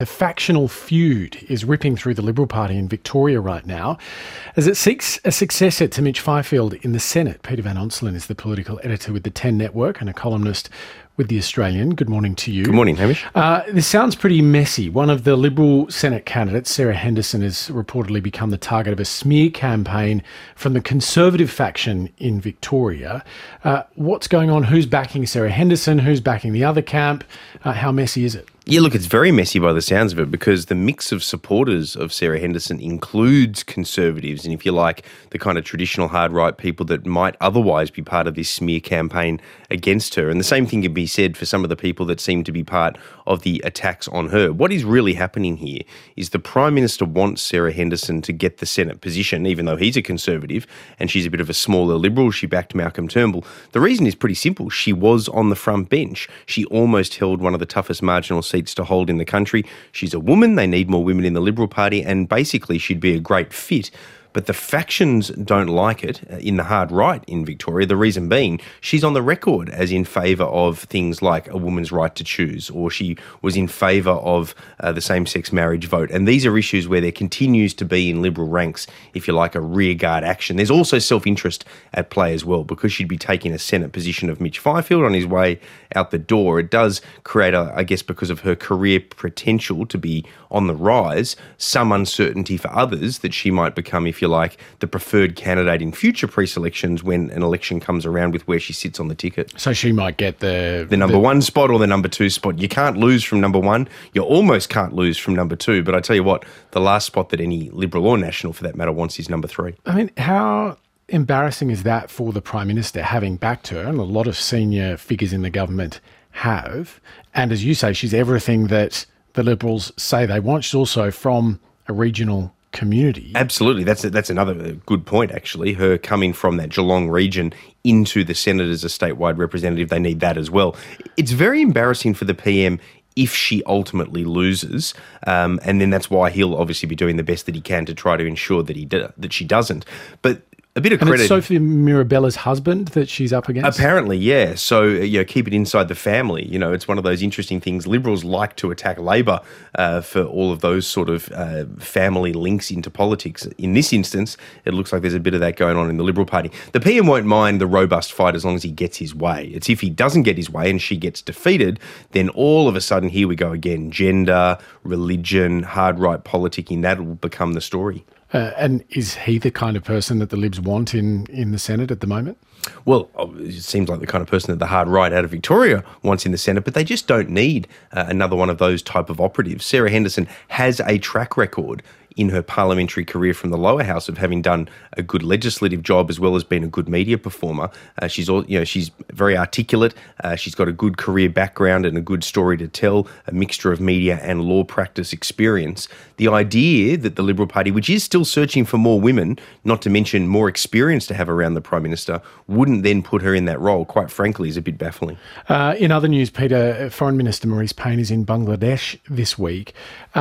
A factional feud is ripping through the Liberal Party in Victoria right now as it seeks a successor to Mitch Fifield in the Senate. Peter Van Onselen is the political editor with the 10 Network and a columnist with The Australian. Good morning to you. Good morning, Hamish. This sounds pretty messy. One of the Liberal Senate candidates, Sarah Henderson, has reportedly become the target of a smear campaign from the Conservative faction in Victoria. What's going on? Who's backing Sarah Henderson? Who's backing the other camp? How messy is it? Yeah, look, it's very messy by the sounds of it because the mix of supporters of Sarah Henderson includes Conservatives and, if you like, the kind of traditional hard-right people that might otherwise be part of this smear campaign against her. And the same thing can be said for some of the people that seem to be part of the attacks on her. What is really happening here is the Prime Minister wants Sarah Henderson to get the Senate position, even though he's a Conservative and she's a bit of a smaller Liberal. She backed Malcolm Turnbull. The reason is pretty simple. She was on the front bench. She almost held one of the toughest marginal seats to hold in the country. She's a woman. They need more women in the Liberal Party, and basically she'd be a great fit. But the factions don't like it in the hard right in Victoria. The reason being, she's on the record as in favour of things like a woman's right to choose, or she was in favour of the same-sex marriage vote. And these are issues where there continues to be in Liberal ranks, if you like, a rearguard action. There's also self-interest at play as well, because she'd be taking a Senate position of Mitch Fifield on his way out the door. It does create, I guess, because of her career potential to be on the rise, some uncertainty for others that she might become, if you like, the preferred candidate in future pre-selections when an election comes around with where she sits on the ticket. So she might get the number one spot or the number two spot. You can't lose from number one. You almost can't lose from number two. But I tell you what, the last spot that any Liberal or National, for that matter, wants is number three. I mean, how embarrassing is that for the Prime Minister, having backed her, and a lot of senior figures in the government have, and as you say, she's everything that the Liberals say they want. She's also from a regional community. Absolutely. That's another good point, actually. Her coming from that Geelong region into the Senate as a statewide representative, they need that as well. It's very embarrassing for the PM if she ultimately loses, and then that's why he'll obviously be doing the best that he can to try to ensure that she doesn't. But a bit of credit. And it's Sophie Mirabella's husband that she's up against? Apparently, yeah. So, keep it inside the family. It's one of those interesting things. Liberals like to attack Labor for all of those sort of family links into politics. In this instance, it looks like there's a bit of that going on in the Liberal Party. The PM won't mind the robust fight as long as he gets his way. It's if he doesn't get his way and she gets defeated, then all of a sudden, here we go again. Gender, religion, hard-right politicking, that will become the story. And is he the kind of person that the Libs want in the Senate at the moment? Well, it seems like the kind of person that the hard right out of Victoria wants in the Senate, but they just don't need another one of those type of operatives. Sarah Henderson has a track record in her parliamentary career from the lower house of having done a good legislative job as well as being a good media performer. She's very articulate. She's got a good career background and a good story to tell, a mixture of media and law practice experience. The idea that the Liberal Party, which is still searching for more women, not to mention more experience to have around the Prime Minister, wouldn't then put her in that role, quite frankly, is a bit baffling. In other news, Peter, Foreign Minister Marise Payne is in Bangladesh this week.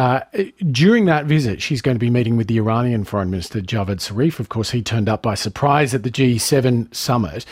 During that visit, she's going to be meeting with the Iranian Foreign Minister Javad Zarif. Of course, he turned up by surprise at the G7 summit.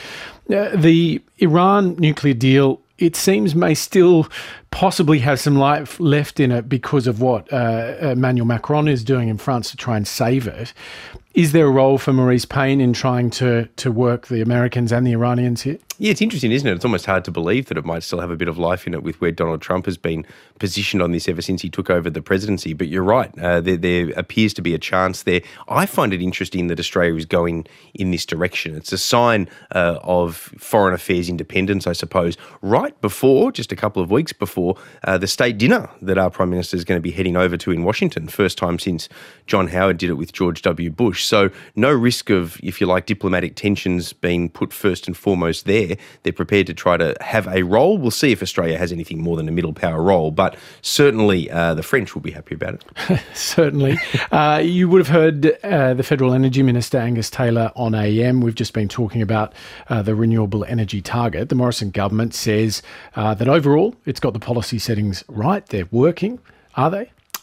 The Iran nuclear deal, it seems, may still possibly have some life left in it because of what Emmanuel Macron is doing in France to try and save it. Is there a role for Marise Payne in trying to work the Americans and the Iranians here? Yeah, it's interesting, isn't it? It's almost hard to believe that it might still have a bit of life in it with where Donald Trump has been positioned on this ever since he took over the presidency. But you're right, there appears to be a chance there. I find it interesting that Australia is going in this direction. It's a sign of foreign affairs independence, I suppose, right before, just a couple of weeks before, the state dinner that our Prime Minister is going to be heading over to in Washington, first time since John Howard did it with George W. Bush. So no risk of, if you like, diplomatic tensions being put first and foremost there. They're prepared to try to have a role. We'll see if Australia has anything more than a middle power role, but certainly the French will be happy about it. Certainly. You would have heard the Federal Energy Minister, Angus Taylor, on AM. We've just been talking about the renewable energy target. The Morrison government says that overall it's got the policy settings right. They're working. Are they?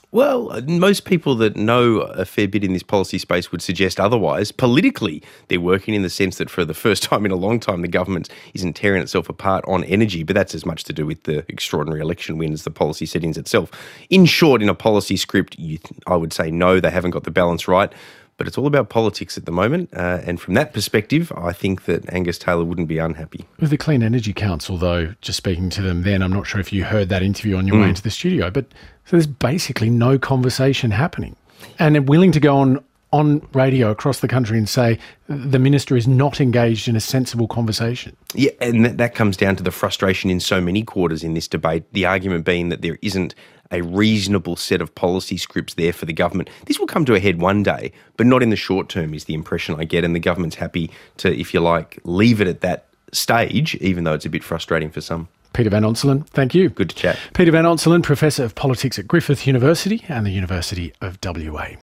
Well, most people that know a fair bit in this policy space would suggest otherwise. Politically, they're working in the sense that for the first time in a long time, the government isn't tearing itself apart on energy, but that's as much to do with the extraordinary election win as the policy settings itself. In short, in a policy script, I would say no, they haven't got the balance right. But it's all about politics at the moment. And from that perspective, I think that Angus Taylor wouldn't be unhappy. With the Clean Energy Council, though, just speaking to them then, I'm not sure if you heard that interview on your way into the studio, but so there's basically no conversation happening. And they're willing to go on radio across the country and say the minister is not engaged in a sensible conversation. Yeah, and that comes down to the frustration in so many quarters in this debate, the argument being that there isn't a reasonable set of policy scripts there for the government. This will come to a head one day, but not in the short term is the impression I get, and the government's happy to, if you like, leave it at that stage, even though it's a bit frustrating for some. Peter Van Onselen, thank you. Good to chat. Peter Van Onselen, Professor of Politics at Griffith University and the University of WA.